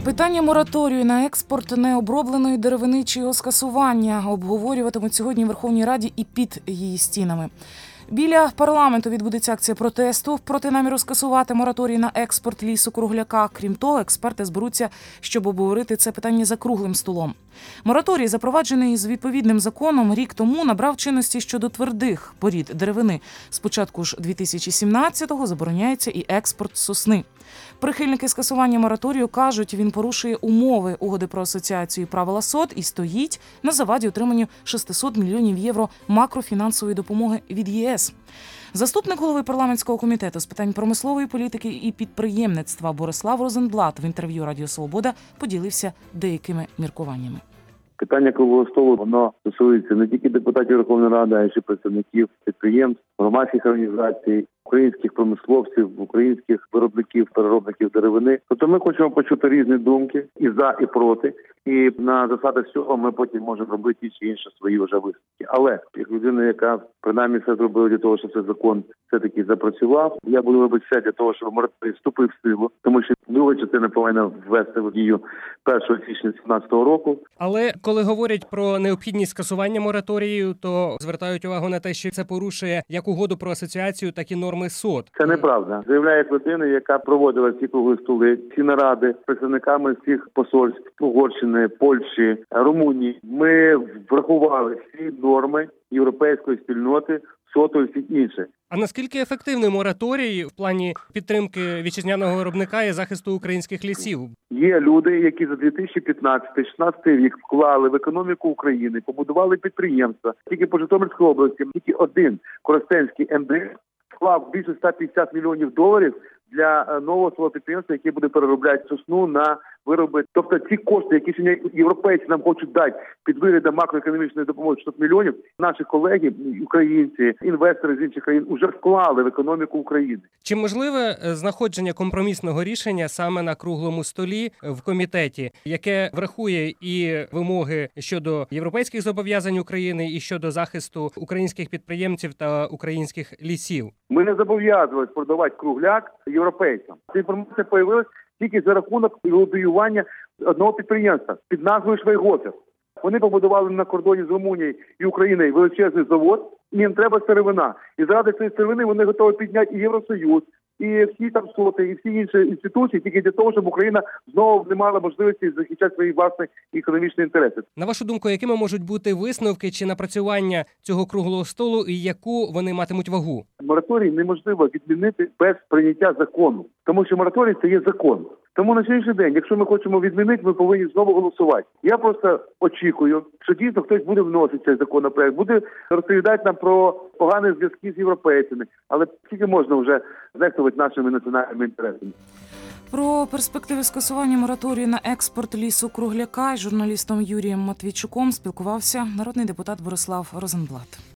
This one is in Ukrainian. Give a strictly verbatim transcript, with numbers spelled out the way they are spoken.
Питання мораторію на експорт необробленої деревини чи його скасування обговорюватимуть сьогодні в Верховній Раді і під її стінами. Біля парламенту відбудеться акція протесту проти наміру скасувати мораторій на експорт лісу-кругляка. Крім того, експерти зберуться, щоб обговорити це питання за круглим столом. Мораторій, запроваджений з відповідним законом рік тому, набрав чинності щодо твердих порід деревини. Спочатку ж дві тисячі сімнадцятого забороняється і експорт сосни. Прихильники скасування мораторію кажуть, він порушує умови угоди про асоціацію і правила СОТ і стоїть на заваді отриманню шестисот мільйонів євро макрофінансової допомоги від ЄС. Заступник голови парламентського комітету з питань промислової політики і підприємництва Борислав Розенблат в інтерв'ю Радіо Свобода поділився деякими міркуваннями. Питання круглого столу, воно стосується не тільки депутатів Верховної Ради, а й ще представників підприємств, громадських організацій, українських промисловців, українських виробників, переробників деревини. Тобто ми хочемо почути різні думки і за, і проти. І на засадах цього ми потім можемо робити ті чи інші свої вже висновки. Але як людина, яка принаймні все зробила для того, щоб цей закон все-таки запрацював, я буду робити все для того, щоб мораторій вступив в силу, тому що друга частина повинна ввести в дію першого січня дві тисячі сімнадцятого року. Але коли говорять про необхідність скасування мораторію, то звертають увагу на те, що це порушує як угоду про асоціацію, так і норми СОТ. Це неправда. Заявляє людина, яка проводила ці круглі столи, ці наради з представниками всіх посольств Угорщини, Польщі, Румунії. Ми врахували всі норми європейської спільноти, СОТу і всіх інших. А наскільки ефективний мораторій в плані підтримки вітчизняного виробника і захисту українських лісів? Є люди, які за дві тисячі п'ятнадцятий - дві тисячі шістнадцятий рік вклали в економіку України, побудували підприємства. Тільки по Житомирській області, тільки один Коростенський ем де еф вклав більше ста п'ятдесят мільйонів доларів для нового свого підприємства, яке буде переробляти сосну на вироби. Тобто ці кошти, які сьогодні європейці нам хочуть дати під виглядом макроекономічної допомоги шістсот мільйонів, наші колеги, українці, інвестори з інших країн вже вклали в економіку України. Чи можливе знаходження компромісного рішення саме на круглому столі в комітеті, яке врахує і вимоги щодо європейських зобов'язань України, і щодо захисту українських підприємців та українських лісів? Ми не зобов'язувалися продавати кругляк європейцям. Ця інформація з'явилася тільки за рахунок лобіювання одного підприємства під назвою Швейгофер. Вони побудували на кордоні з Румунією і Україною величезний завод, і їм треба сировина. І заради цієї сировини вони готові підняти і Євросоюз, і всі там соти, і всі інші інституції, тільки для того, щоб Україна знову не мала можливості захищати свої власні економічні інтереси. На вашу думку, якими можуть бути висновки чи напрацювання цього круглого столу і яку вони матимуть вагу? Мораторій неможливо відмінити без прийняття закону, тому що мораторій – це є закон. Тому на сьогоднішній день, якщо ми хочемо відмінити, ми повинні знову голосувати. Я просто очікую, що дійсно хтось буде вносити цей законопроект, буде розповідати нам про погані зв'язки з європейцями, але тільки можна вже знехтувати нашими національними інтересами. Про перспективи скасування мораторію на експорт лісу-кругляка із журналістом Юрієм Матвійчуком спілкувався народний депутат Борислав Розенблат.